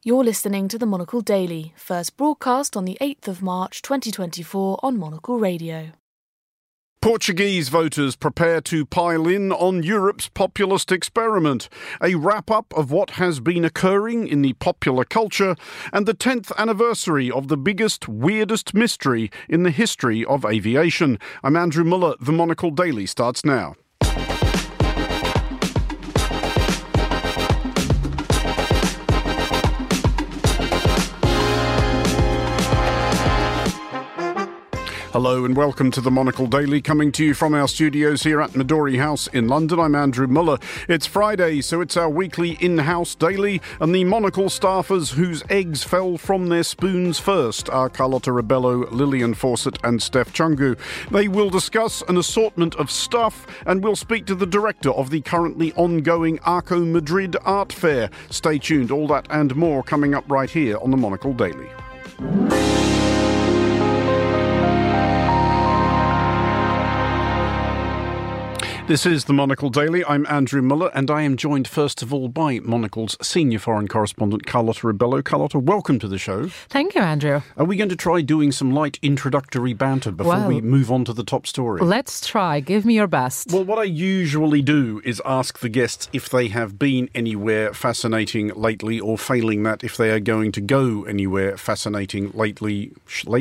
You're listening to the Monocle Daily, first broadcast on the 8th of March 2024 on Monocle Radio. Portuguese voters prepare to pile in on Europe's populist experiment, a wrap-up of what has been occurring in the popular culture, and the 10th anniversary of the biggest, weirdest mystery in the history of aviation. I'm Andrew Muller. The Monocle Daily starts now. Hello and welcome to the Monocle Daily, coming to you from our studios here at Midori House in London. I'm Andrew Muller. It's Friday, so it's our weekly in-house daily, and the Monocle staffers whose eggs fell from their spoons first are Carlotta Rebello, Lillian Fawcett and Steph Chungu. They will discuss an assortment of stuff, and we'll speak to the director of the currently ongoing Arco Madrid Art Fair. Stay tuned, all that and more coming up right here on the Monocle Daily. This is the Monocle Daily. I'm Andrew Muller, and I am joined first of all by Monocle's senior foreign correspondent, Carlotta Rebello. Carlotta, welcome to the show. Thank you, Andrew. Are we going to try doing some light introductory banter before we move on to the top story? Let's try. Give me your best. Well, what I usually do is ask the guests if they have been anywhere fascinating lately, or failing that, if they are going to go anywhere fascinating shortly,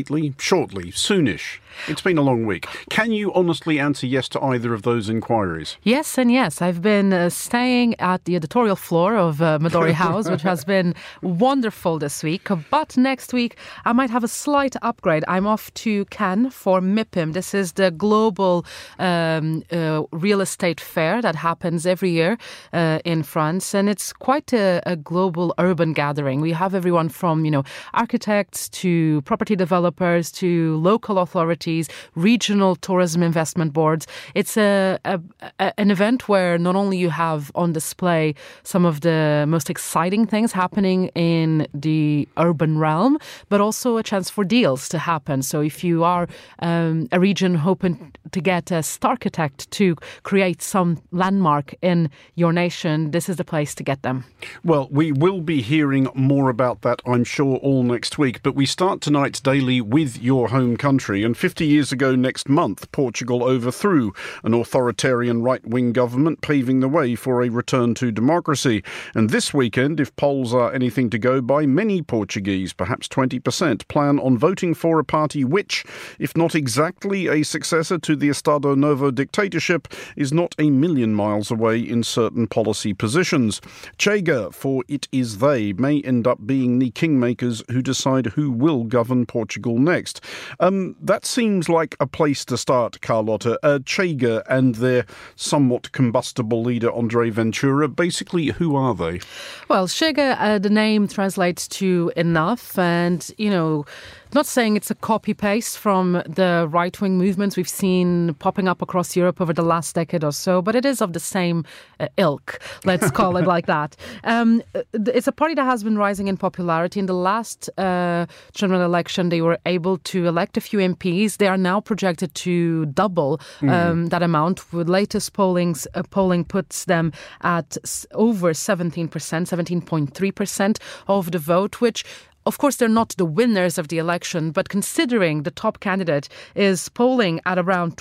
soonish. It's been a long week. Can you honestly answer yes to either of those inquiries? Yes and yes. I've been staying at the editorial floor of Midori House, which has been wonderful this week. But next week, I might have a slight upgrade. I'm off to Cannes for MIPIM. This is the global real estate fair that happens every year in France. And it's quite a global urban gathering. We have everyone from, architects to property developers to local authorities, regional tourism investment boards. It's an event where not only you have on display some of the most exciting things happening in the urban realm, but also a chance for deals to happen. So if you are a region hoping to get a starchitect to create some landmark in your nation, this is the place to get them. Well, we will be hearing more about that, I'm sure, all next week. But we start tonight's daily with your home country. And 50 years ago next month, Portugal overthrew an authoritarian right-wing government, paving the way for a return to democracy. And this weekend, if polls are anything to go by, many Portuguese, perhaps 20%, plan on voting for a party which, if not exactly a successor to the Estado Novo dictatorship, is not a million miles away in certain policy positions. Chega, for it is they, may end up being the kingmakers who decide who will govern Portugal next. That seems like a place to start, Carlotta. Chega and their somewhat combustible leader, André Ventura, basically, who are they? Well, Chega, the name translates to enough, and, not saying it's a copy-paste from the right-wing movements we've seen popping up across Europe over the last decade or so, but it is of the same ilk, let's call it like that. It's a party that has been rising in popularity. In the last general election, they were able to elect a few MPs. They are now projected to double that amount. With latest polling puts them at over 17.3% of the vote, which, of course, they're not the winners of the election, but considering the top candidate is polling at around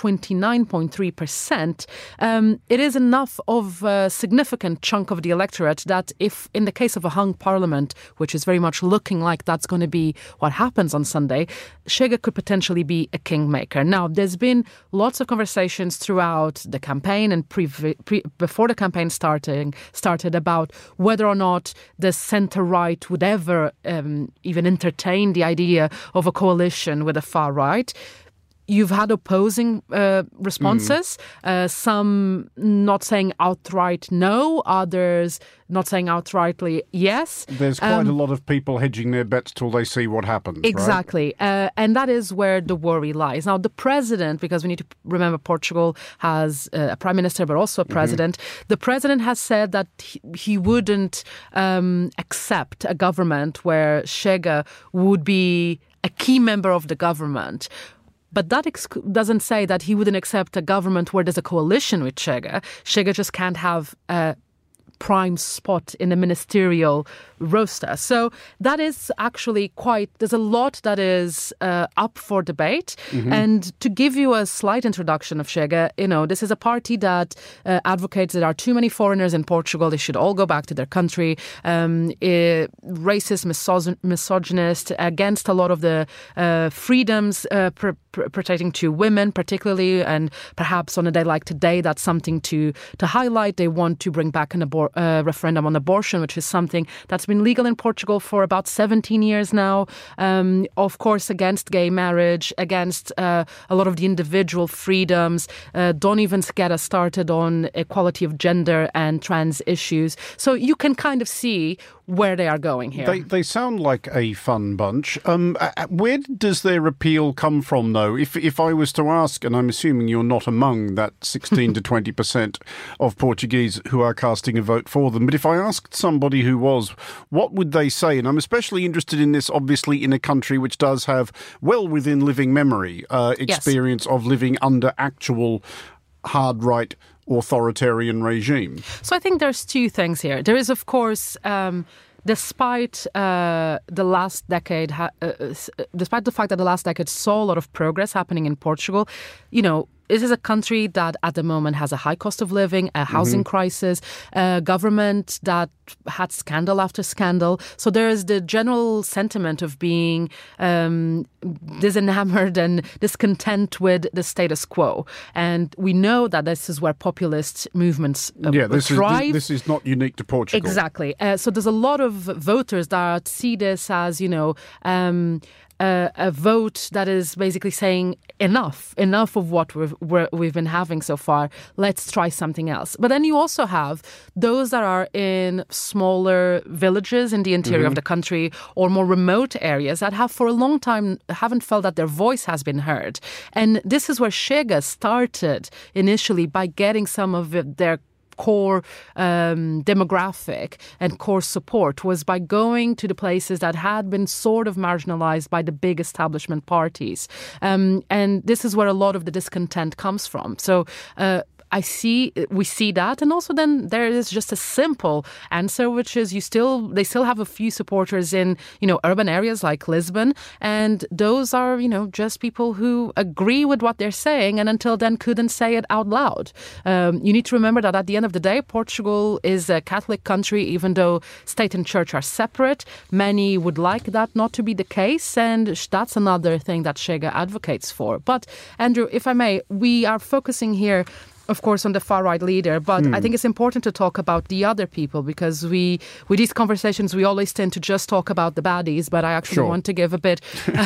29.3%, it is enough of a significant chunk of the electorate that if, in the case of a hung parliament, which is very much looking like that's going to be what happens on Sunday, Chega could potentially be a kingmaker. Now, there's been lots of conversations throughout the campaign and before the campaign started about whether or not the centre-right would ever even entertain the idea of a coalition with the far right. You've had opposing responses, some not saying outright no, others not saying outrightly yes. There's quite a lot of people hedging their bets till they see what happens. Exactly. Right? And that is where the worry lies. Now, the president, because we need to remember Portugal has a prime minister, but also a president. The president has said that he wouldn't accept a government where Chega would be a key member of the government. But that doesn't say that he wouldn't accept a government where there's a coalition with Chega. Chega just can't have a prime spot in the ministerial roster. So that is actually there's a lot that is up for debate. And to give you a slight introduction of Chega, this is a party that advocates there are too many foreigners in Portugal. They should all go back to their country. Racist, misogynist, against a lot of the freedoms pertaining to women particularly, and perhaps on a day like today, that's something to highlight. They want to bring back a referendum on abortion, which is something that's been legal in Portugal for about 17 years now. Of course, against gay marriage, against a lot of the individual freedoms. Don't even get us started on equality of gender and trans issues. So you can kind of see where they are going here. They sound like a fun bunch. Where does their appeal come from, though? If I was to ask, and I'm assuming you're not among that 16 to 20% of Portuguese who are casting a vote for them, but if I asked somebody who was, what would they say? And I'm especially interested in this, obviously, in a country which does have, well within living memory, experience of living under actual hard right authoritarian regime. So I think there's two things here. There is, of course, despite the last decade, despite the fact that the last decade saw a lot of progress happening in Portugal, this is a country that at the moment has a high cost of living, a housing crisis, a government that had scandal after scandal. So there is the general sentiment of being disenamored and discontent with the status quo. And we know that this is where populist movements thrive. This is not unique to Portugal. Exactly. So there's a lot of voters that see this as, a vote that is basically saying enough of what we've been having so far. Let's try something else. But then you also have those that are in smaller villages in the interior of the country or more remote areas that have for a long time haven't felt that their voice has been heard. And this is where Chega started initially by getting some of their core demographic and core support was by going to the places that had been sort of marginalized by the big establishment parties. And this is where a lot of the discontent comes from. So we see that. And also then there is just a simple answer, which is they still have a few supporters in, urban areas like Lisbon. And those are, just people who agree with what they're saying and until then couldn't say it out loud. You need to remember that at the end of the day, Portugal is a Catholic country, even though state and church are separate. Many would like that not to be the case. And that's another thing that Chega advocates for. But Andrew, if I may, we are focusing here of course, on the far-right leader. But I think it's important to talk about the other people because with these conversations, we always tend to just talk about the baddies. But I actually want to give a bit,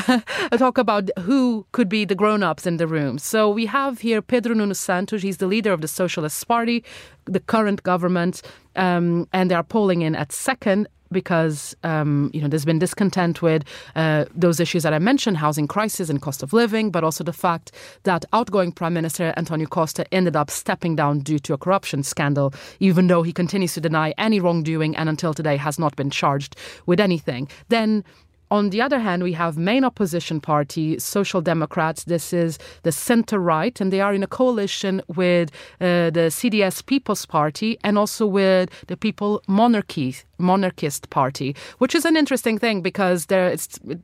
talk about who could be the grown-ups in the room. So we have here Pedro Nuno Santos. He's the leader of the Socialist Party, the current government, and they are polling in at second. Because, there's been discontent with those issues that I mentioned, housing crisis and cost of living, but also the fact that outgoing Prime Minister António Costa ended up stepping down due to a corruption scandal, even though he continues to deny any wrongdoing and until today has not been charged with anything. Then on the other hand, we have main opposition party, Social Democrats. This is the centre-right, and they are in a coalition with the CDS People's Party and also with the People Monarchist Party, which is an interesting thing because they're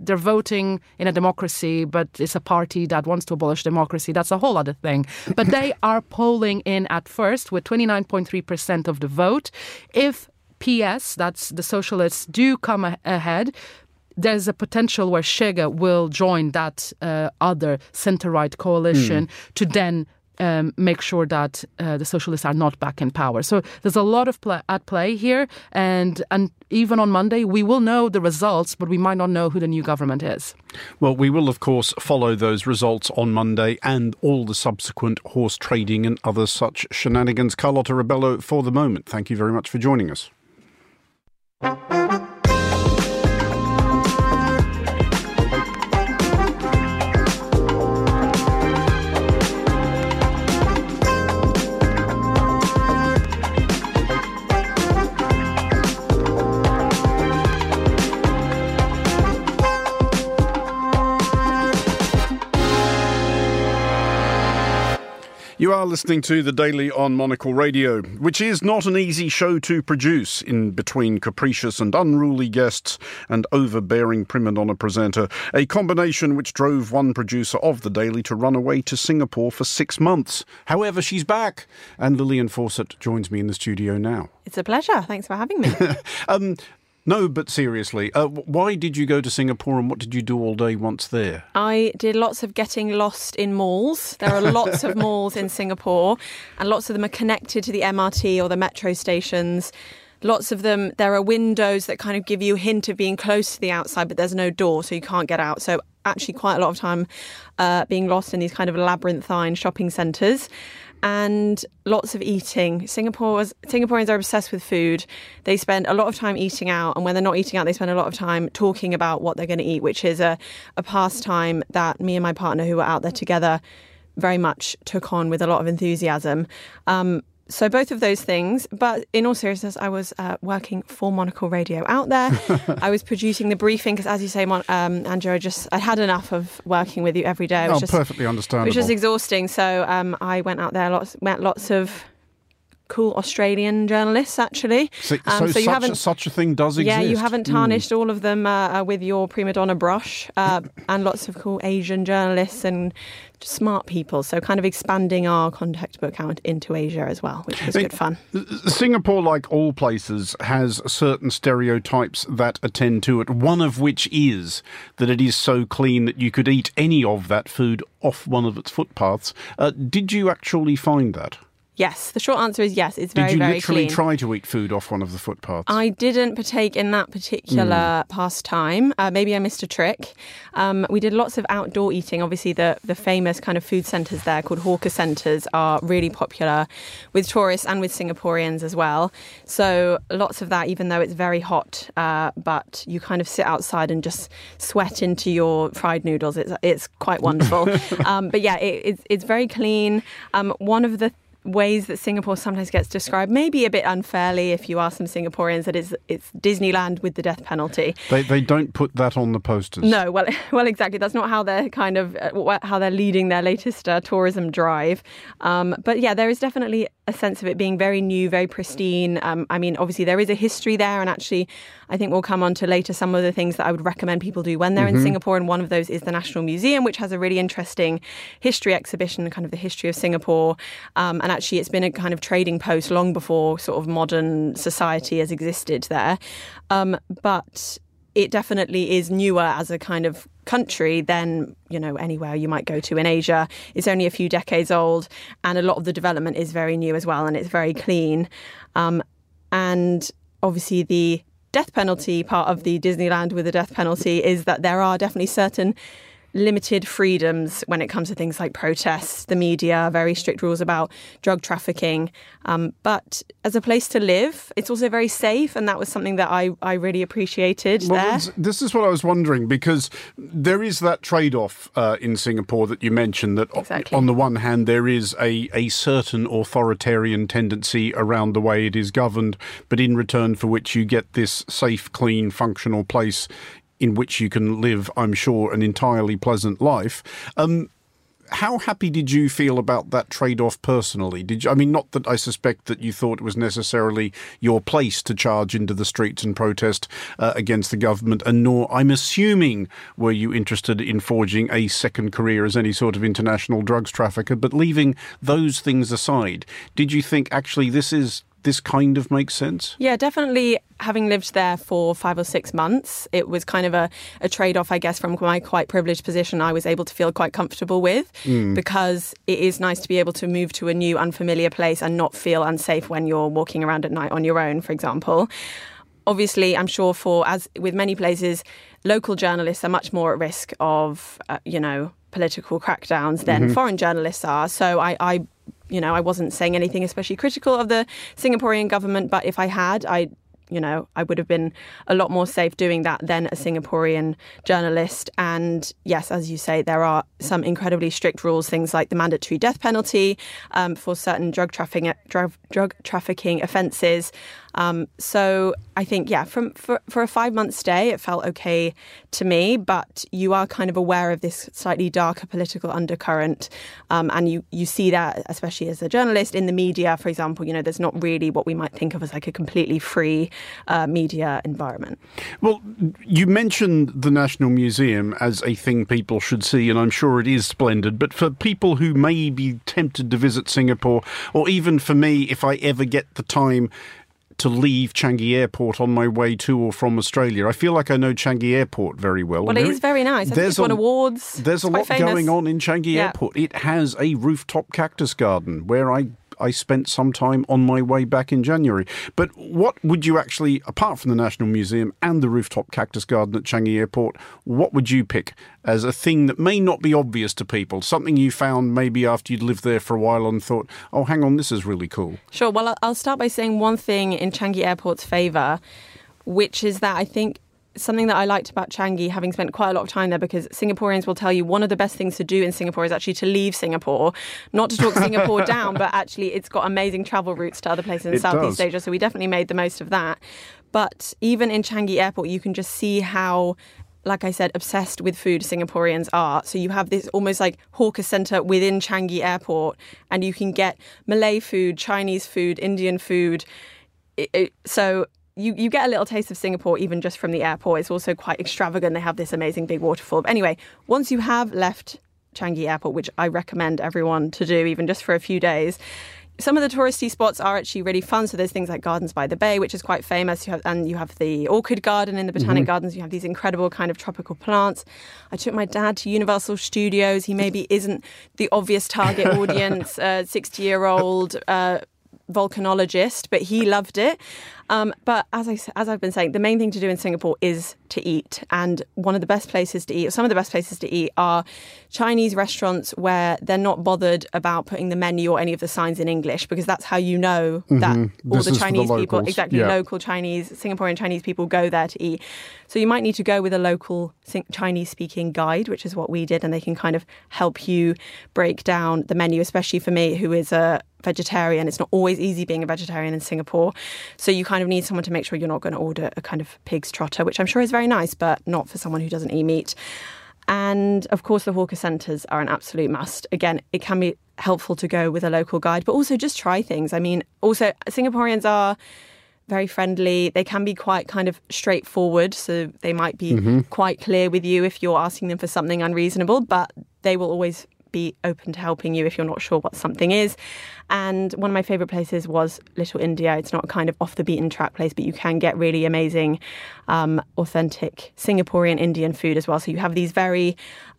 voting in a democracy, but it's a party that wants to abolish democracy. That's a whole other thing. But they are polling in at first with 29.3% of the vote. If PS, that's the Socialists, do come ahead, there's a potential where Chega will join that other centre-right coalition to then make sure that the Socialists are not back in power. So there's a lot of at play here. And even on Monday, we will know the results, but we might not know who the new government is. Well, we will, of course, follow those results on Monday and all the subsequent horse trading and other such shenanigans. Carlota Rebelo, for the moment, thank you very much for joining us. You are listening to The Daily on Monocle Radio, which is not an easy show to produce in between capricious and unruly guests and overbearing prima donna presenter, a combination which drove one producer of The Daily to run away to Singapore for 6 months. However, she's back, and Lillian Fawcett joins me in the studio now. It's a pleasure. Thanks for having me. No, but seriously, why did you go to Singapore and what did you do all day once there? I did lots of getting lost in malls. There are lots of malls in Singapore and lots of them are connected to the MRT or the metro stations. Lots of them, there are windows that kind of give you a hint of being close to the outside, but there's no door, so you can't get out. So actually quite a lot of time being lost in these kind of labyrinthine shopping centres. And lots of eating. Singaporeans are obsessed with food. They spend a lot of time eating out, and when they're not eating out, they spend a lot of time talking about what they're going to eat, which is a pastime that me and my partner, who were out there together, very much took on with a lot of enthusiasm. So both of those things. But in all seriousness, I was working for Monocle Radio out there. I was producing the briefing because, as you say, Andrew, I had enough of working with you every day. It was perfectly understandable. Which was exhausting. So I went out there, met lots of cool Australian journalists, actually. So such a thing does exist? Yeah, you haven't tarnished all of them with your prima donna brush. And lots of cool Asian journalists and smart people. So kind of expanding our contact book out into Asia as well, which was good fun. Singapore, like all places, has certain stereotypes that attend to it, one of which is that it is so clean that you could eat any of that food off one of its footpaths. Did you actually find that? Yes, the short answer is yes. It's very, very clean. Did you literally try to eat food off one of the footpaths? I didn't partake in that particular pastime. Maybe I missed a trick. We did lots of outdoor eating. Obviously, the famous kind of food centres there called hawker centres are really popular with tourists and with Singaporeans as well. So lots of that, even though it's very hot, but you kind of sit outside and just sweat into your fried noodles. It's quite wonderful. But yeah, it's very clean. One of the ways that Singapore sometimes gets described, maybe a bit unfairly if you ask some Singaporeans, that it's Disneyland with the death penalty. They don't put that on the posters. No, well, exactly. That's not how they're kind of how they're leading their latest tourism drive. But yeah, there is definitely a sense of it being very new, very pristine. I mean, obviously there is a history there, and actually, I think we'll come on to later some of the things that I would recommend people do when they're in Singapore. And one of those is the National Museum, which has a really interesting history exhibition, kind of the history of Singapore. And actually, it's been a kind of trading post long before sort of modern society has existed there. But it definitely is newer as a kind of country than, anywhere you might go to in Asia. It's only a few decades old, and a lot of the development is very new as well, and it's very clean. And obviously the death penalty part of the Disneyland with the death penalty is that there are definitely certain limited freedoms when it comes to things like protests, the media, very strict rules about drug trafficking. But as a place to live, it's also very safe. And that was something that I really appreciated there. This is what I was wondering, because there is that trade-off in Singapore that you mentioned, that exactly. On the one hand, there is a certain authoritarian tendency around the way it is governed, but in return for which you get this safe, clean, functional place in which you can live, I'm sure, an entirely pleasant life. How happy did you feel about that trade-off personally? Not that I suspect that you thought it was necessarily your place to charge into the streets and protest against the government, and nor, I'm assuming, were you interested in forging a second career as any sort of international drugs trafficker. But leaving those things aside, did you think actually this kind of makes sense? Yeah, definitely. Having lived there for 5 or 6 months, it was kind of a trade-off, I guess, from my quite privileged position I was able to feel quite comfortable with, because it is nice to be able to move to a new, unfamiliar place and not feel unsafe when you're walking around at night on your own, for example. Obviously, I'm sure as with many places, local journalists are much more at risk of, political crackdowns than foreign journalists are. So I wasn't saying anything especially critical of the Singaporean government, but if I had, I would have been a lot more safe doing that than a Singaporean journalist. And yes, as you say, there are some incredibly strict rules, things like the mandatory death penalty for certain drug trafficking offences. So I think, for a 5-month stay, it felt okay to me, but you are kind of aware of this slightly darker political undercurrent. And you see that, especially as a journalist, in the media, for example, there's not really what we might think of as like a completely free media environment. Well, you mentioned the National Museum as a thing people should see, and I'm sure it is splendid. But for people who may be tempted to visit Singapore, or even for me, if I ever get the time to leave Changi Airport on my way to or from Australia, I feel like I know Changi Airport very well. Well, it is very nice. I think it's won awards. There's a lot going on in Changi Airport. It has a rooftop cactus garden where I spent some time on my way back in January. But what would you actually, apart from the National Museum and the rooftop cactus garden at Changi Airport, what would you pick as a thing that may not be obvious to people? Something you found maybe after you'd lived there for a while and thought, oh, hang on, this is really cool. Sure. Well, I'll start by saying one thing in Changi Airport's favour, which is that I think something that I liked about Changi, having spent quite a lot of time there, because Singaporeans will tell you one of the best things to do in Singapore is actually to leave Singapore. Not to talk Singapore down, but actually it's got amazing travel routes to other places in Southeast Asia. So we definitely made the most of that. But even in Changi Airport, you can just see how, like I said, obsessed with food Singaporeans are. So you have this almost like hawker centre within Changi Airport, and you can get Malay food, Chinese food, Indian food. So you get a little taste of Singapore even just from the airport. It's also quite extravagant. They have this amazing big waterfall. But anyway, once you have left Changi Airport, which I recommend everyone to do, even just for a few days, some of the touristy spots are actually really fun. So there's things like Gardens by the Bay, which is quite famous. You have the Orchid Garden in the Botanic Gardens. You have these incredible kind of tropical plants. I took my dad to Universal Studios. He maybe isn't the obvious target audience, 60-year-old volcanologist, but he loved it. But as I've been saying, the main thing to do in Singapore is to eat. And one of the best places to eat, or some of the best places to eat, are Chinese restaurants where they're not bothered about putting the menu or any of the signs in English, because that's how you know that all the Chinese people, local Chinese, Singaporean Chinese people go there to eat. So you might need to go with a local Chinese-speaking guide, which is what we did, and they can kind of help you break down the menu, especially for me, who is a vegetarian. It's not always easy being a vegetarian in Singapore. So you kind of need someone to make sure you're not going to order a kind of pig's trotter, which I'm sure is very nice, but not for someone who doesn't eat meat. And of course, the hawker centres are an absolute must. Again, it can be helpful to go with a local guide, but also just try things. I mean, also Singaporeans are very friendly. They can be quite kind of straightforward. So they might be quite clear with you if you're asking them for something unreasonable, but they will always be open to helping you if you're not sure what something is. And one of my favourite places was Little India. It's not a kind of off the beaten track place, but you can get really amazing, authentic Singaporean Indian food as well. So you have these very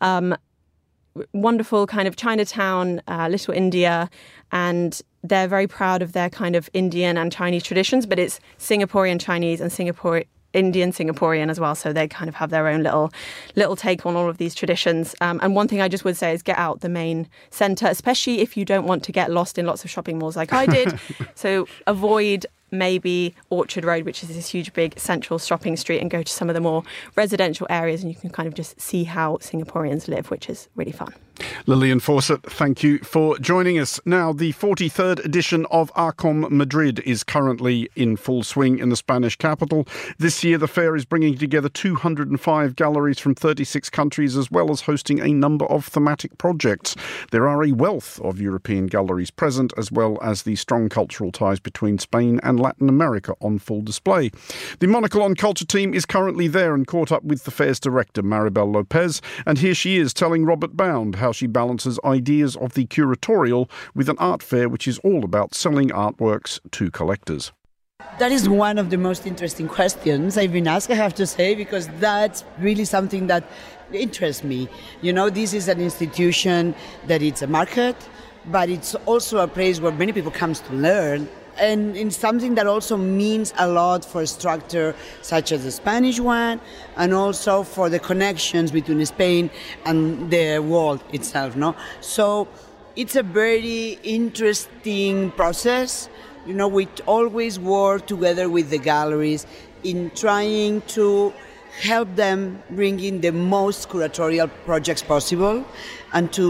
wonderful kind of Chinatown, Little India, and they're very proud of their kind of Indian and Chinese traditions, but it's Singaporean Chinese and Indian Singaporean as well, so they kind of have their own little take on all of these traditions. And one thing I just would say is get out the main centre, especially if you don't want to get lost in lots of shopping malls like I did. So avoid maybe Orchard Road, which is this huge big central shopping street, and go to some of the more residential areas, and you can kind of just see how Singaporeans live, which is really fun. Lillian Fawcett, thank you for joining us. Now, the 43rd edition of Arcom Madrid is currently in full swing in the Spanish capital. This year, the fair is bringing together 205 galleries from 36 countries, as well as hosting a number of thematic projects. There are a wealth of European galleries present, as well as the strong cultural ties between Spain and Latin America on full display. The Monocle on Culture team is currently there and caught up with the fair's director, Maribel Lopez, and here she is telling Robert Bound how she balances ideas of the curatorial with an art fair which is all about selling artworks to collectors. That is one of the most interesting questions I've been asked, I have to say, because that's really something that interests me. You know, this is an institution that it's a market, but it's also a place where many people come to learn. And it's something that also means a lot for a structure such as the Spanish one, and also for the connections between Spain and the world itself, no? So it's a very interesting process. You know, we always work together with the galleries in trying to help them bring in the most curatorial projects possible and to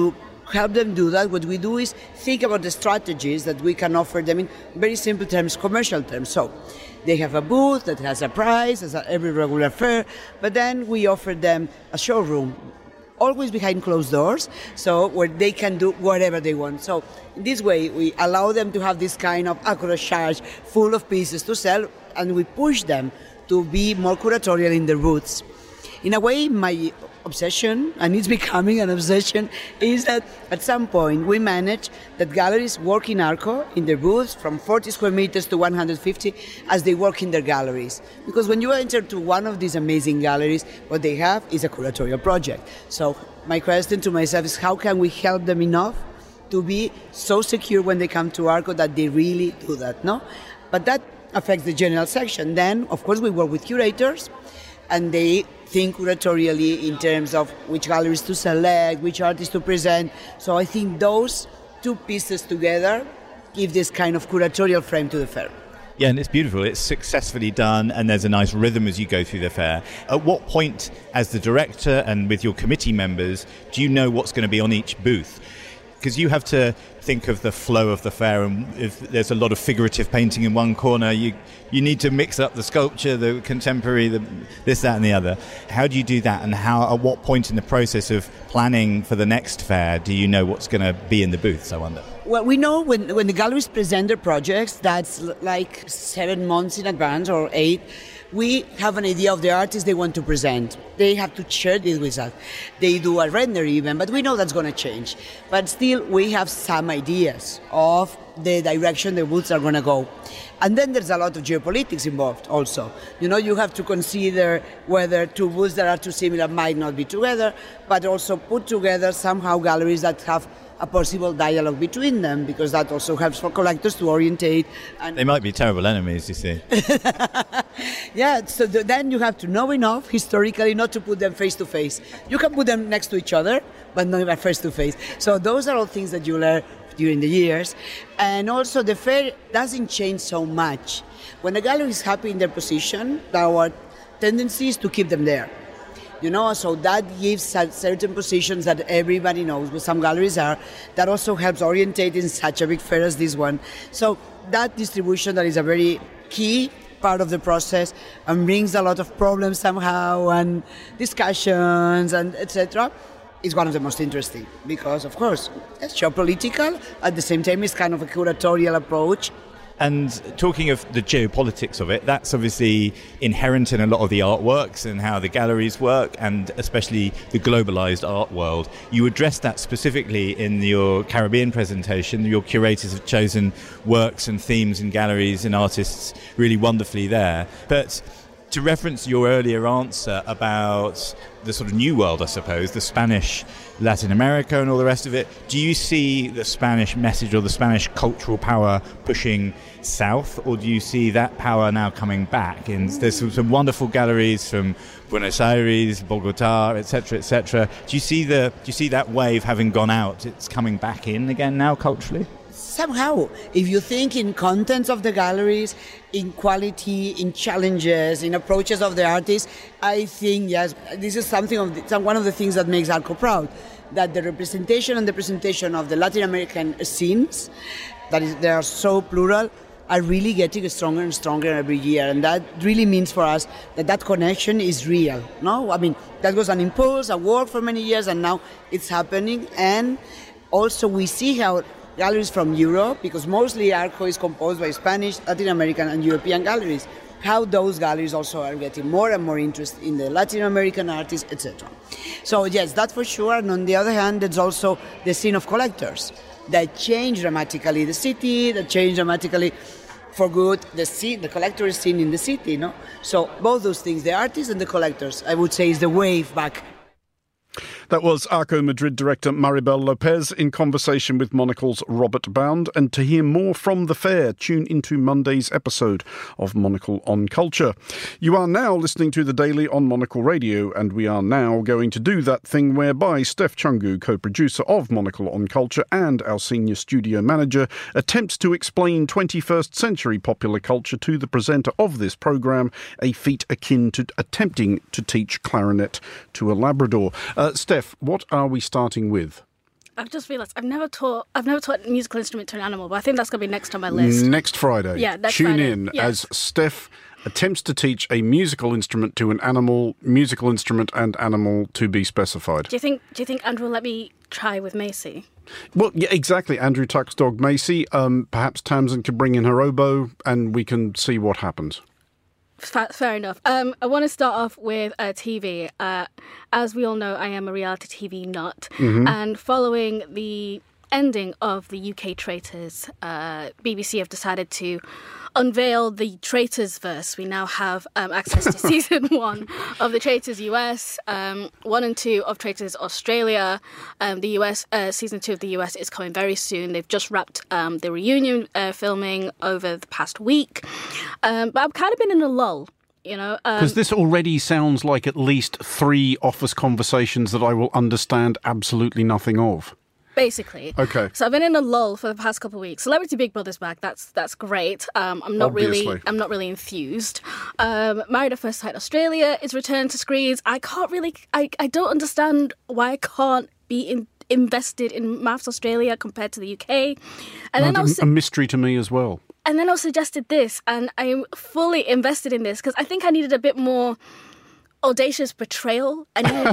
help them do that, what we do is think about the strategies that we can offer them in very simple terms, commercial terms. So they have a booth that has a price, as every regular fair, but then we offer them a showroom, always behind closed doors, so where they can do whatever they want. So in this way, we allow them to have this kind of accrochage full of pieces to sell, and we push them to be more curatorial in their booths. In a way, my obsession, and it's becoming an obsession, is that at some point we manage that galleries work in Arco, in their booths, from 40 square meters to 150, as they work in their galleries. Because when you enter to one of these amazing galleries, what they have is a curatorial project. So my question to myself is, how can we help them enough to be so secure when they come to Arco that they really do that, no? But that affects the general section. Then, of course, we work with curators, and they think curatorially in terms of which galleries to select, which artists to present. So I think those two pieces together give this kind of curatorial frame to the fair. Yeah, and it's beautiful. It's successfully done, and there's a nice rhythm as you go through the fair. At what point, as the director and with your committee members, do you know what's going to be on each booth? Because you have to think of the flow of the fair, and if there's a lot of figurative painting in one corner, you need to mix up the sculpture, the contemporary, this, that and the other. How do you do that, and at what point in the process of planning for the next fair do you know what's going to be in the booths, I wonder? Well, we know when the galleries present their projects, that's like 7 months in advance or 8. We have an idea of the artists they want to present. They have to share this with us. They do a render even, but we know that's going to change. But still, we have some ideas of the direction the booths are going to go. And then there's a lot of geopolitics involved also. You have to consider whether two booths that are too similar might not be together, but also put together somehow galleries that have a possible dialogue between them, because that also helps for collectors to orientate. And they might be terrible enemies, you see. Yeah, so then you have to know enough historically not to put them face to face. You can put them next to each other, but not face to face. So those are all things that you learn during the years. And also the fair doesn't change so much. When the gallery is happy in their position, our tendency is to keep them there. So that gives certain positions that everybody knows what some galleries are. That also helps orientate in such a big fair as this one. So that distribution, that is a very key part of the process and brings a lot of problems somehow and discussions and etc. is one of the most interesting, because of course it's geopolitical, at the same time it's kind of a curatorial approach. And talking of the geopolitics of it, that's obviously inherent in a lot of the artworks and how the galleries work, and especially the globalized art world. You addressed that specifically in your Caribbean presentation. Your curators have chosen works and themes and galleries and artists really wonderfully there. But to reference your earlier answer about the sort of new world, I suppose, the Spanish, Latin America and all the rest of it, do you see the Spanish message or the Spanish cultural power pushing south, or do you see that power now coming back? And there's some wonderful galleries from Buenos Aires, Bogota, etc., etc. Do you see that wave having gone out? It's coming back in again now culturally? Somehow, if you think in contents of the galleries, in quality, in challenges, in approaches of the artists, I think, yes, this is one of the things that makes Arco proud, that the representation and the presentation of the Latin American scenes, they are so plural, are really getting stronger and stronger every year. And that really means for us that connection is real. No, I mean, that was an impulse, a work for many years, and now it's happening. And also we see how galleries from Europe, because mostly Arco is composed by Spanish, Latin American and European galleries, how those galleries also are getting more and more interest in the Latin American artists, etc. So yes, that's for sure. And on the other hand, there's also the scene of collectors that change dramatically the city, that change dramatically for good the collector scene in the city. No? So both those things, the artists and the collectors, I would say is the wave back. That was Arco Madrid director Maribel Lopez in conversation with Monocle's Robert Bound. And to hear more from the fair, tune into Monday's episode of Monocle on Culture. You are now listening to The Daily on Monocle Radio, and we are now going to do that thing whereby Steph Chungu, co-producer of Monocle on Culture and our senior studio manager, attempts to explain 21st century popular culture to the presenter of this programme, a feat akin to attempting to teach clarinet to a Labrador. Steph, what are we starting with? I've just realised I've never taught a musical instrument to an animal, but I think that's going to be next on my list. Next Friday. Yeah, next Tune Friday. in Yes. as Steph attempts to teach a musical instrument to an animal, musical instrument and animal to be specified. Do you think Andrew will let me try with Macy? Well, yeah, exactly. Andrew Tuck's dog Macy. Perhaps Tamsin could bring in her oboe and we can see what happens. Fair enough. I want to start off with TV. As we all know, I am a reality TV nut. And following the ending of the UK Traitors, BBC have decided to unveil the Traitors verse. We now have access to season 1 of the Traitors US, 1 and 2 of Traitors Australia. The US season 2 of the US is coming very soon. They've just wrapped the reunion filming over the past week, but I've kind of been in a lull. You know, because this already sounds like at least 3 office conversations that I will understand absolutely nothing of. Basically. Okay. So I've been in a lull for the past couple of weeks. Celebrity Big Brother's back. That's great. I'm not Obviously. really enthused. Married at First Sight Australia is returned to screens. I don't understand why I can't be invested in Maths Australia compared to the UK. And then a mystery to me as well. And then I was suggested this, and I'm fully invested in this because I think I needed a bit more audacious betrayal.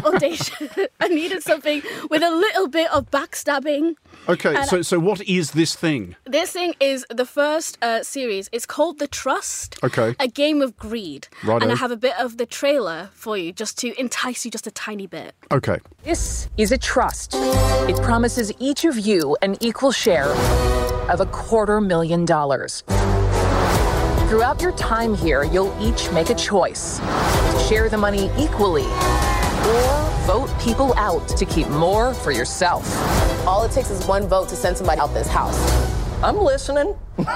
I needed something with a little bit of backstabbing. Okay, so what is this thing? This thing is the first series. It's called The Trust. Okay. A Game of Greed. Righto. And I have a bit of the trailer for you just to entice you just a tiny bit. Okay. This is a trust. It promises each of you an equal share of $250,000. Throughout your time here, you'll each make a choice to share the money equally or vote people out to keep more for yourself. All it takes is one vote to send somebody out this house. I'm listening.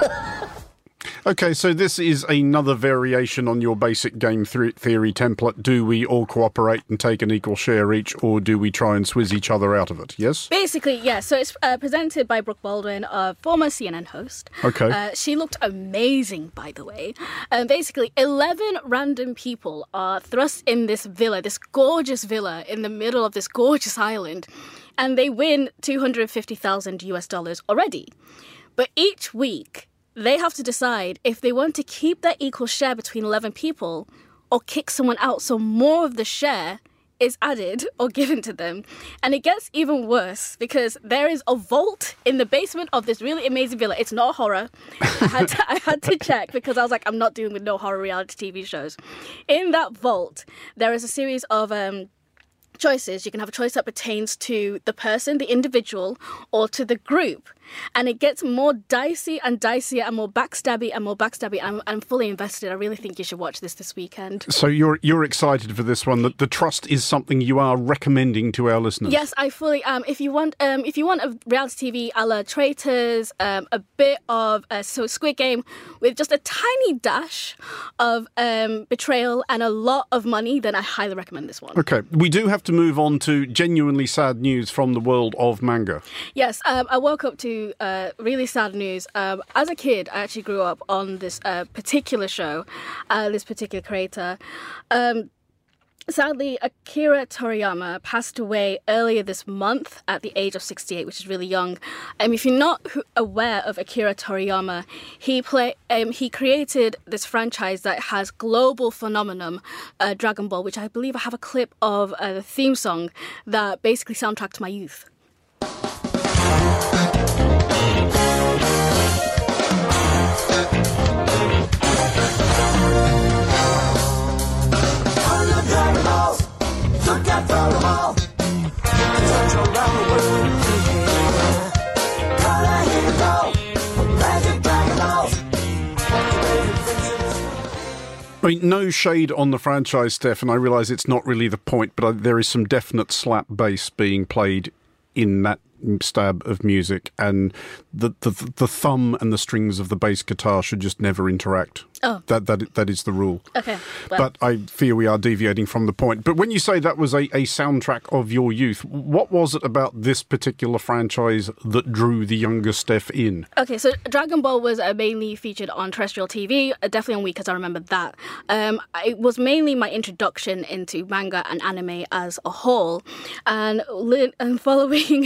Okay, so this is another variation on your basic game theory template. Do we all cooperate and take an equal share each, or do we try and swizz each other out of it? Yes? Basically, yeah. So it's presented by Brooke Baldwin, a former CNN host. Okay. She looked amazing, by the way. Basically, 11 random people are thrust in this villa, this gorgeous villa in the middle of this gorgeous island, and they win $250,000 already. But each week, they have to decide if they want to keep that equal share between 11 people or kick someone out so more of the share is added or given to them. And it gets even worse because there is a vault in the basement of this really amazing villa. It's not horror. I had to check because I was like, I'm not dealing with no horror reality TV shows. In that vault, there is a series of choices. You can have a choice that pertains to the person, the individual, or to the group. And it gets more dicier and dicier and more backstabby and more backstabby. I'm fully invested. I really think you should watch this weekend. So you're excited for this one. The Trust is something you are recommending to our listeners. Yes, I fully am. If you want a reality TV a la Traitors, a bit of Squid Game with just a tiny dash of betrayal and a lot of money, then I highly recommend this one. Okay, we do have to move on to genuinely sad news from the world of manga. Yes, I woke up to really sad news. As a kid, I actually grew up on this particular show, this particular creator. Sadly, Akira Toriyama passed away earlier this month at the age of 68, which is really young. If you're not aware of Akira Toriyama, he created this franchise that has global phenomenon, Dragon Ball, which I believe I have a clip of the theme song that basically soundtracked my youth. I mean, no shade on the franchise, Steph, and I realise it's not really the point, but there is some definite slap bass being played in that stab of music, and the thumb and the strings of the bass guitar should just never interact. Oh. That is the rule. Okay. Well. But I fear we are deviating from the point. But when you say that was a soundtrack of your youth, what was it about this particular franchise that drew the younger Steph in? Okay, so Dragon Ball was mainly featured on terrestrial TV, definitely on Wii because I remember that. It was mainly my introduction into manga and anime as a whole. And following...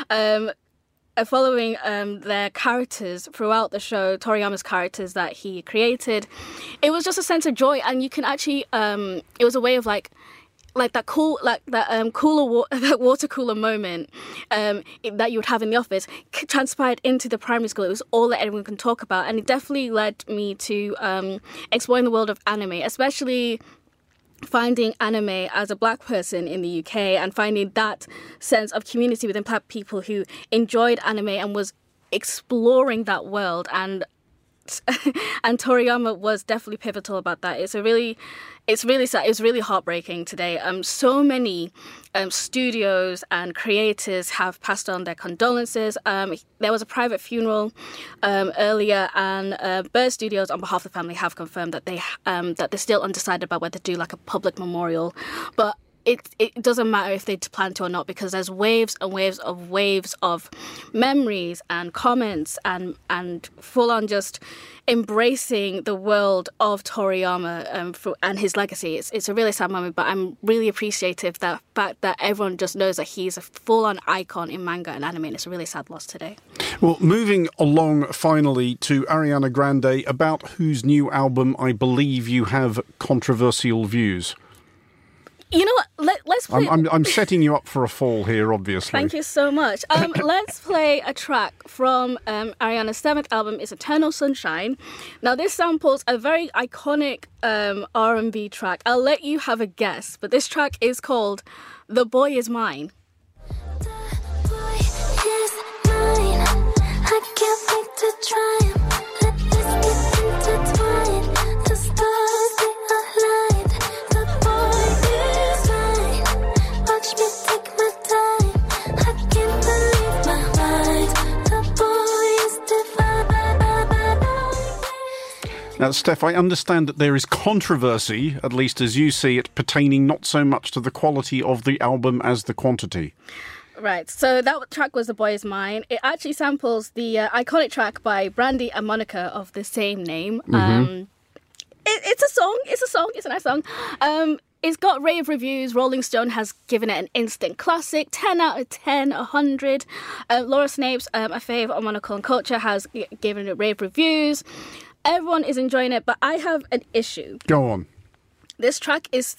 Following their characters throughout the show, Toriyama's characters that he created, it was just a sense of joy, and you can actually, it was a way of like that cool, that water cooler moment that you would have in the office transpired into the primary school. It was all that everyone can talk about, and it definitely led me to exploring the world of anime, especially finding anime as a black person in the UK and finding that sense of community within black people who enjoyed anime and was exploring that world, and Toriyama was definitely pivotal about that. It's really sad. It's really heartbreaking today. So many studios and creators have passed on their condolences. There was a private funeral earlier, and Bird Studios, on behalf of the family, have confirmed that they're still undecided about whether to do like a public memorial. But it doesn't matter if they plan to or not, because there's waves and waves of memories and comments and full on just embracing the world of Toriyama and his legacy. It's a really sad moment, but I'm really appreciative that fact that everyone just knows that he's a full on icon in manga and anime, and it's a really sad loss today. Well, moving along finally to Ariana Grande, about whose new album I believe you have controversial views. You know what? Let's play... I'm setting you up for a fall here, obviously. Thank you so much. Let's play a track from Ariana's seventh album, It's Eternal Sunshine. Now, this samples a very iconic R&B track. I'll let you have a guess, but this track is called The Boy Is Mine. The boy is mine. I can't wait to try him. Let's get intertwined. The stars, they align. The boy is mine. Watch me take my time. I can't believe my mind. The boy is divine. Now, Steph, I understand that there is controversy, at least as you see it, pertaining not so much to the quality of the album as the quantity. Right, so that track was The Boy Is Mine. It actually samples the iconic track by Brandy and Monica of the same name. Mm-hmm. It's a nice song. It's got rave reviews. Rolling Stone has given it an instant classic, 10 out of 10, 100. Laura Snapes, a fave on Monocle and Culture, has given it rave reviews. Everyone is enjoying it, but I have an issue. Go on. This track is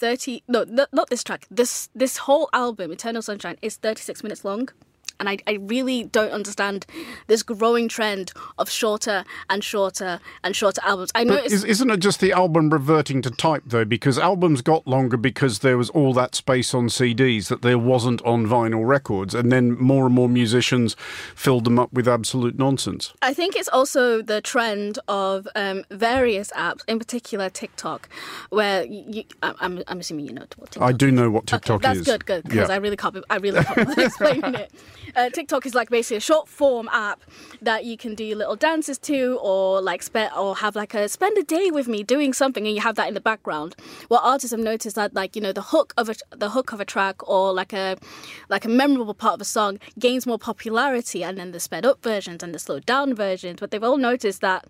not this track. This whole album, Eternal Sunshine, is 36 minutes long. And I really don't understand this growing trend of shorter and shorter and shorter albums. I know isn't it just the album reverting to type, though? Because albums got longer because there was all that space on CDs that there wasn't on vinyl records. And then more and more musicians filled them up with absolute nonsense. I think it's also the trend of various apps, in particular TikTok, where I'm assuming you know what TikTok I do know what TikTok is. That's good, because I really can't be explaining it. TikTok is like basically a short form app that you can do your little dances to, or like have like spend a day with me doing something, and you have that in the background. Well, artists have noticed that, like, you know, the hook of a track, or like a memorable part of a song gains more popularity, and then the sped up versions and the slowed down versions. But they've all noticed that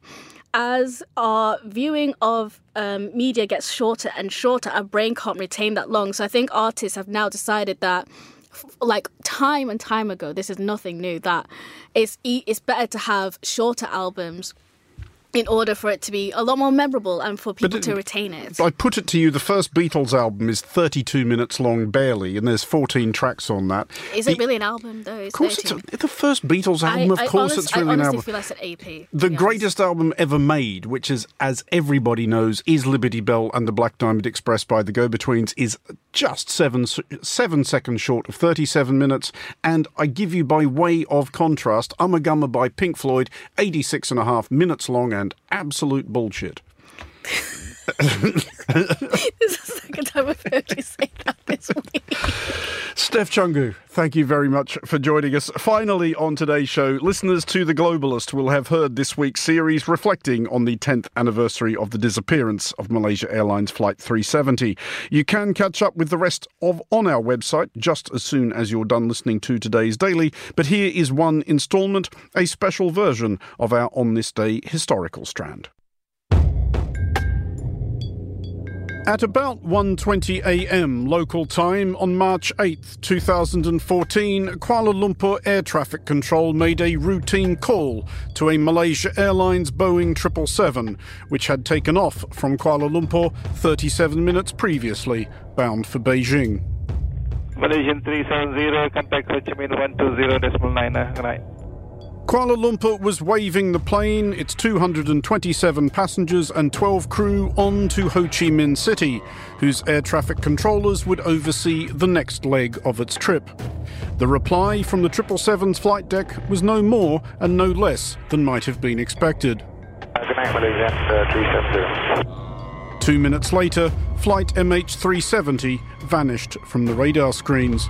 as our viewing of media gets shorter and shorter, our brain can't retain that long. So I think artists have now decided that, like time and time ago, this is nothing new, that it's better to have shorter albums in order for it to be a lot more memorable and for people to retain it. I put it to you, the first Beatles album is 32 minutes long, barely, and there's 14 tracks on that. Is it really an album, though? Of course, it's the first Beatles album, it's really an album. I honestly feel that's an AP. The greatest album ever made, which is, as everybody knows, is Liberty Bell and the Black Diamond Express by the Go-Betweens, is just 7 seconds short of 37 minutes. And I give you, by way of contrast, Ummagumma by Pink Floyd, 86.5 minutes long and absolute bullshit. This is the second time I've heard you say that this week. Steph Chungu, thank you very much for joining us. Finally on today's show, listeners to The Globalist will have heard this week's series reflecting on the 10th anniversary of the disappearance of Malaysia Airlines Flight 370. You can catch up with the rest on our website just as soon as you're done listening to today's Daily. But here is one instalment, a special version of our On This Day historical strand. At about 1:20 a.m. local time on March 8th, 2014, Kuala Lumpur Air Traffic Control made a routine call to a Malaysia Airlines Boeing 777, which had taken off from Kuala Lumpur 37 minutes previously, bound for Beijing. Malaysian 370, contact Ho Chi Minh 120.9, good night. Kuala Lumpur was waving the plane, its 227 passengers and 12 crew on to Ho Chi Minh City, whose air traffic controllers would oversee the next leg of its trip. The reply from the 777's flight deck was no more and no less than might have been expected. Good night, Malaysian 370. 2 minutes later, flight MH370 vanished from the radar screens.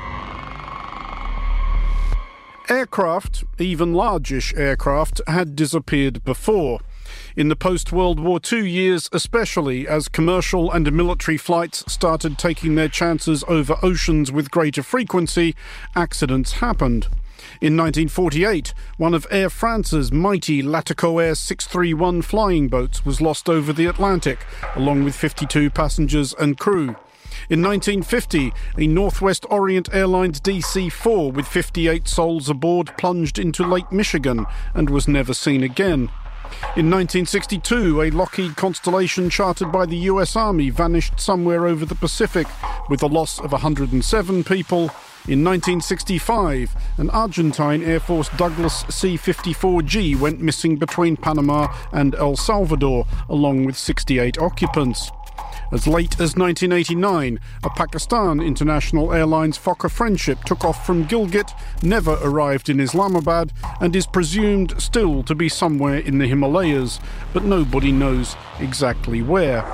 Aircraft, even largish aircraft, had disappeared before. In the post-World War II years especially, as commercial and military flights started taking their chances over oceans with greater frequency, accidents happened. In 1948, one of Air France's mighty Latico Air 631 flying boats was lost over the Atlantic, along with 52 passengers and crew. In 1950, a Northwest Orient Airlines DC-4 with 58 souls aboard plunged into Lake Michigan and was never seen again. In 1962, a Lockheed Constellation chartered by the US Army vanished somewhere over the Pacific with the loss of 107 people. In 1965, an Argentine Air Force Douglas C-54G went missing between Panama and El Salvador, along with 68 occupants. As late as 1989, a Pakistan International Airlines Fokker Friendship took off from Gilgit, never arrived in Islamabad, and is presumed still to be somewhere in the Himalayas, but nobody knows exactly where.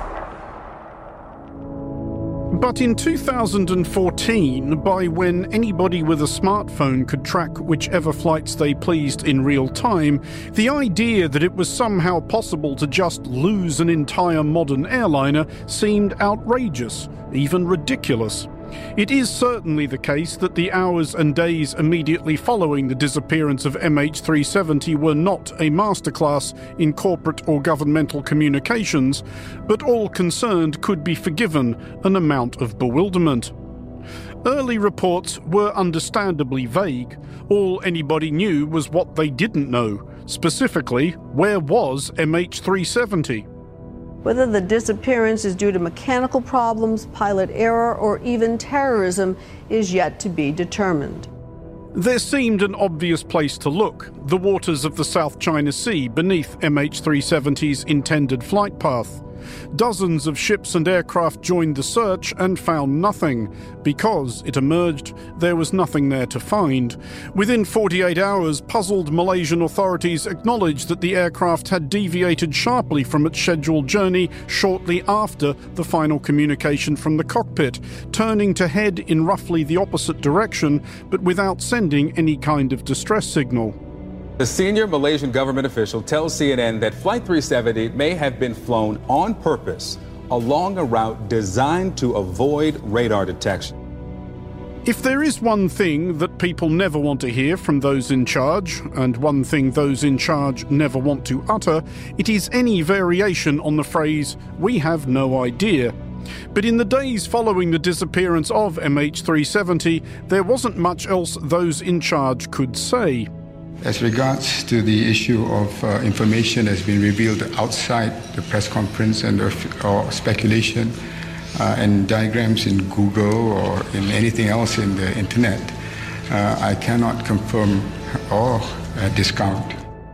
But in 2014, by when anybody with a smartphone could track whichever flights they pleased in real time, the idea that it was somehow possible to just lose an entire modern airliner seemed outrageous, even ridiculous. It is certainly the case that the hours and days immediately following the disappearance of MH370 were not a masterclass in corporate or governmental communications, but all concerned could be forgiven an amount of bewilderment. Early reports were understandably vague. All anybody knew was what they didn't know. Specifically, where was MH370? Whether the disappearance is due to mechanical problems, pilot error, or even terrorism is yet to be determined. There seemed an obvious place to look, the waters of the South China Sea beneath MH370's intended flight path. Dozens of ships and aircraft joined the search and found nothing. Because, it emerged, there was nothing there to find. Within 48 hours, puzzled Malaysian authorities acknowledged that the aircraft had deviated sharply from its scheduled journey shortly after the final communication from the cockpit, turning to head in roughly the opposite direction, but without sending any kind of distress signal. A senior Malaysian government official tells CNN that Flight 370 may have been flown on purpose along a route designed to avoid radar detection. If there is one thing that people never want to hear from those in charge, and one thing those in charge never want to utter, it is any variation on the phrase, "We have no idea." But in the days following the disappearance of MH370, there wasn't much else those in charge could say. As regards to the issue of information that's been revealed outside the press conference and or speculation and diagrams in Google or in anything else in the internet, I cannot confirm or discount.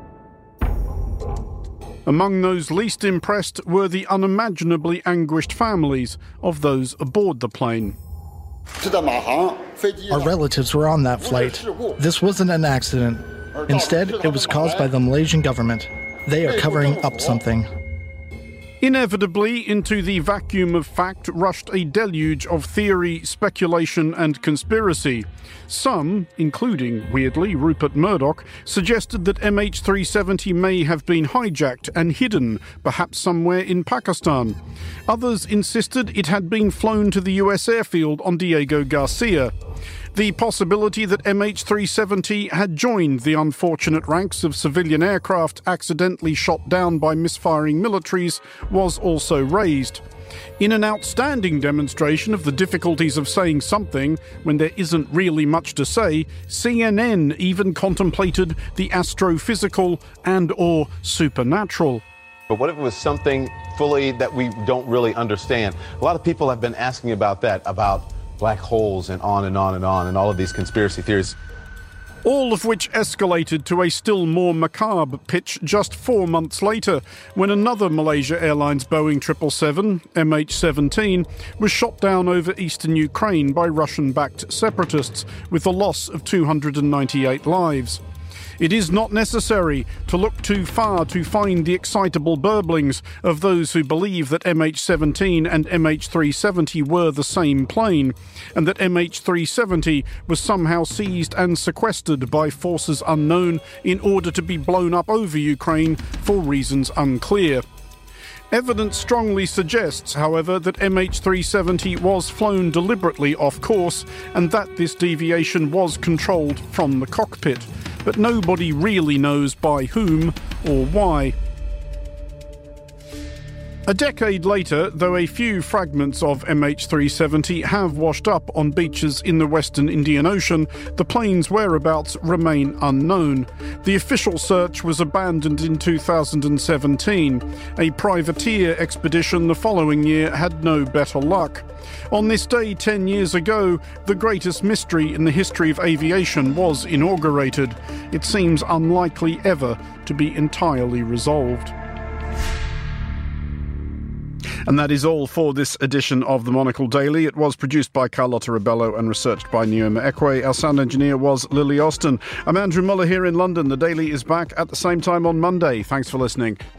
Among those least impressed were the unimaginably anguished families of those aboard the plane. Our relatives were on that flight. This wasn't an accident. Instead, it was caused by the Malaysian government. They are covering up something. Inevitably, into the vacuum of fact rushed a deluge of theory, speculation and conspiracy. Some, including, weirdly, Rupert Murdoch, suggested that MH370 may have been hijacked and hidden, perhaps somewhere in Pakistan. Others insisted it had been flown to the US airfield on Diego Garcia. The possibility that MH370 had joined the unfortunate ranks of civilian aircraft accidentally shot down by misfiring militaries was also raised. In an outstanding demonstration of the difficulties of saying something when there isn't really much to say, CNN even contemplated the astrophysical and/or supernatural. But what if it was something fully that we don't really understand? A lot of people have been asking about that, about black holes and on and on and on, and all of these conspiracy theories. All of which escalated to a still more macabre pitch just 4 months later, when another Malaysia Airlines Boeing 777, MH17, was shot down over eastern Ukraine by Russian-backed separatists, with the loss of 298 lives. It is not necessary to look too far to find the excitable burblings of those who believe that MH17 and MH370 were the same plane, and that MH370 was somehow seized and sequestered by forces unknown in order to be blown up over Ukraine for reasons unclear. Evidence strongly suggests, however, that MH370 was flown deliberately off course and that this deviation was controlled from the cockpit. But nobody really knows by whom or why. A decade later, though a few fragments of MH370 have washed up on beaches in the western Indian Ocean, the plane's whereabouts remain unknown. The official search was abandoned in 2017. A privateer expedition the following year had no better luck. On this day 10 years ago, the greatest mystery in the history of aviation was inaugurated. It seems unlikely ever to be entirely resolved. And that is all for this edition of the Monocle Daily. It was produced by Carlotta Rebello and researched by Neoma Ekwe. Our sound engineer was Lily Austin. I'm Andrew Muller here in London. The Daily is back at the same time on Monday. Thanks for listening.